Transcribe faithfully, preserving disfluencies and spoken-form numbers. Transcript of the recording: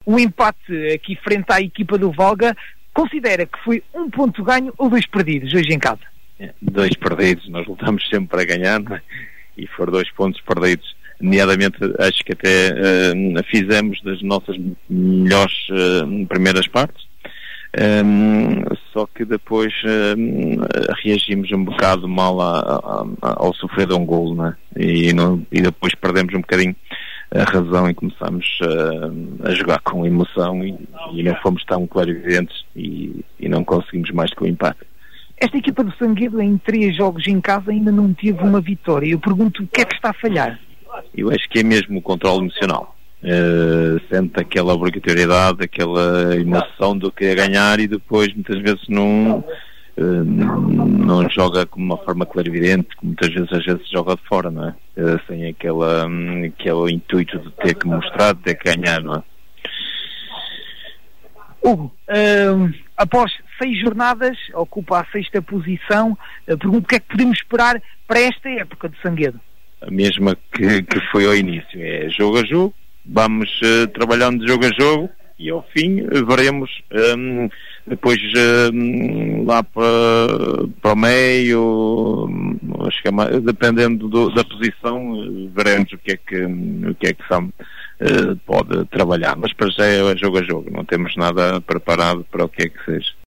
o empate aqui frente à equipa do Valga, considera que foi um ponto ganho ou dois perdidos hoje em casa? Dois perdidos, nós lutamos sempre para ganhar, não é? E foram dois pontos perdidos. Nomeadamente, acho que até uh, fizemos das nossas melhores uh, primeiras partes, um, só que depois uh, reagimos um bocado mal a, a, a, ao sofrer de um golo, não é? E, não, e depois perdemos um bocadinho a razão e começamos uh, a jogar com emoção e, e não fomos tão clarividentes e, e não conseguimos mais que o empate. Esta equipa do Sanguedo, em três jogos em casa, ainda não teve uma vitória. Eu pergunto, o que é que está a falhar? Eu acho que é mesmo o controle emocional. Uh, sente aquela obrigatoriedade, aquela emoção do que é ganhar e depois muitas vezes não, uh, não joga com uma forma clarividente, que muitas vezes às vezes joga de fora, não é? Uh, sem aquela, um, aquele intuito de ter que mostrar, de ter que ganhar, não é? Hugo, uh, após seis jornadas, ocupa a sexta posição. Uh, pergunto o que é que podemos esperar para esta época de Sanguedo? A mesma que, que foi ao início, é jogo a jogo, vamos uh, trabalhando de jogo a jogo e ao fim uh, veremos um, depois um, lá para, para o meio, um, dependendo do, da posição, uh, veremos o que é que, o que, é que Sam uh, pode trabalhar, mas para já é jogo a jogo, não temos nada preparado para o que é que seja.